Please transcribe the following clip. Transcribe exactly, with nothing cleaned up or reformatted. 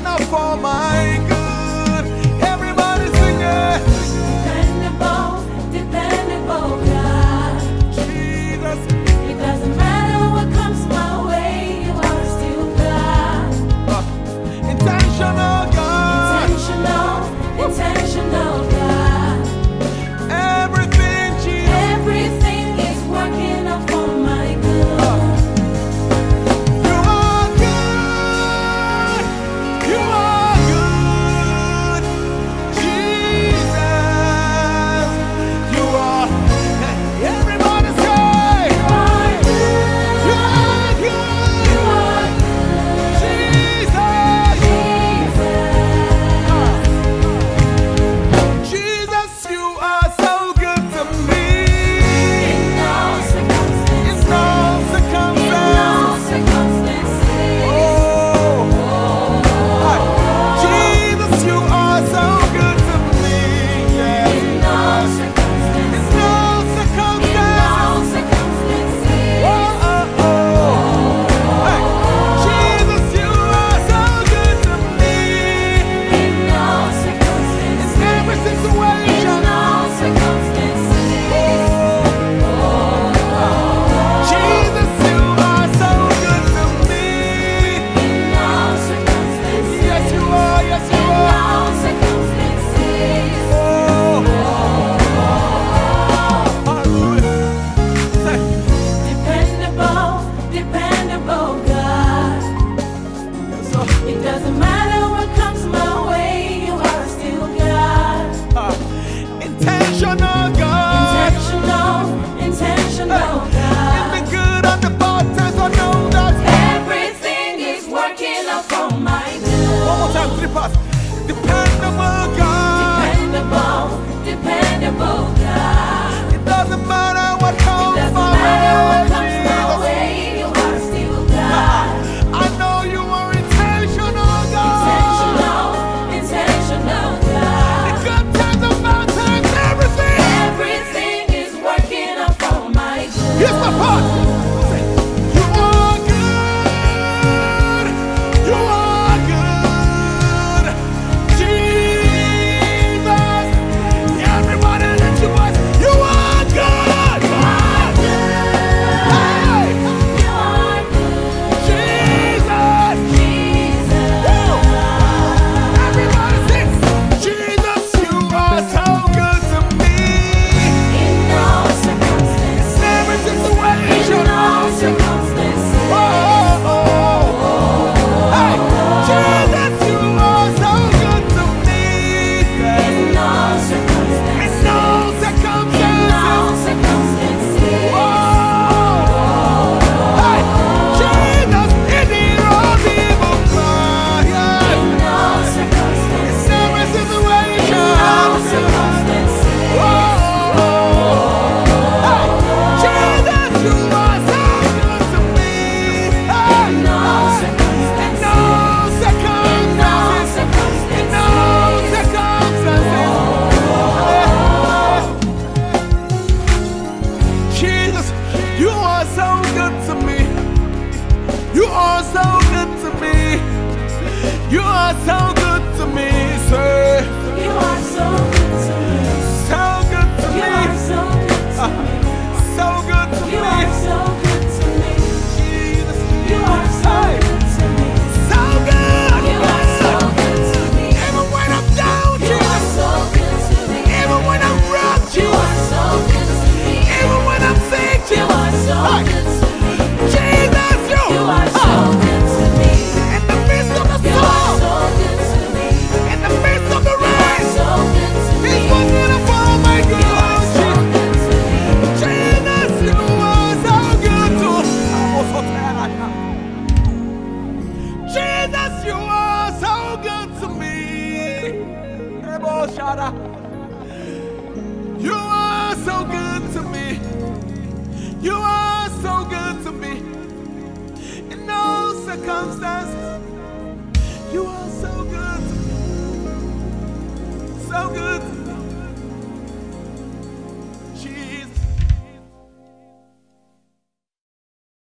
up for my good. Everybody sing it. Dependable, dependable God. Jesus. It doesn't matter what comes my way, you are still God. Uh, intentional God. Intentional, intentional God. Everything, Jesus. Everything is working out for my good. You are good. You are good. Jesus. You are. Everybody say. You are good. You are good. You are good. Jesus. Jesus. Jesus, you are so good to me. In all In circumstances. all In circumstances. all circumstances. Oh. Hi. Jesus, you are so good to me. Yes. In all In circumstances. all In circumstances. all circumstances. Oh, oh, oh. Hey. Jesus, you are so good to me. In all circumstances. In every In situation. all circumstances. Jesus, you are so good to me. In all circumstances. Yes, you are. Yes, you In are. all circumstances. Oh. Hallelujah. Say, Dependable, dependable God. so, It doesn't matter what comes my way, you are still God. uh, intentional God. Intentional, intentional In God. the good and the bad times, I know that. Everything is working out for my One good. more time, three parts. Dependable God. Dependable, dependable God. It doesn't matter what It comes doesn't my matter what way, comes my Jesus. way, you are still God. I know you are intentional God. Intentional, intentional The God. good times, the bad times, everything. Everything is working out for my good. Here's my part. You are good. You are good. Jesus. Everybody lift your voice. You are good. Hey. You are good, Jesus. Jesus. Woo. Everybody sing. Jesus, you are so good to me. In all circumstances. Every situation. In all circumstances. Oh, oh, oh. Hey, Jesus, you are so good to me. In all circumstances. In all In all circumstances. circumstances. Oh, hey, Jesus, in the road, evil cry. In all circumstances. In every In all situation. circumstances. Oh, hey, Jesus, you are so good to me. Hey, In all in circumstances. all In all circumstances. In all circumstances. Jesus, you are so good to me. You are so good to me. You are so good to me, sir. You are so good to me. So good to You me. are so good to me. So good to You me. are so good to me. Jesus. You are so good to me. So good. You are so good to me. Even when I'm down, You are Jesus. so good to me. Even when I'm rough, You Jesus. are so good to me. Even when I'm sick, You Jesus. are so Hey, good to me. Jesus, you. You are so Ah, good to me. in the midst of the You are storm, so good to me. in the midst of the You are rain, so good to me. He's working upon my You are good. so good to me. Jesus, you are so good to me. Jesus, you are so good to me. You are so good to me. You are so good to me. In all circumstances, you are so good.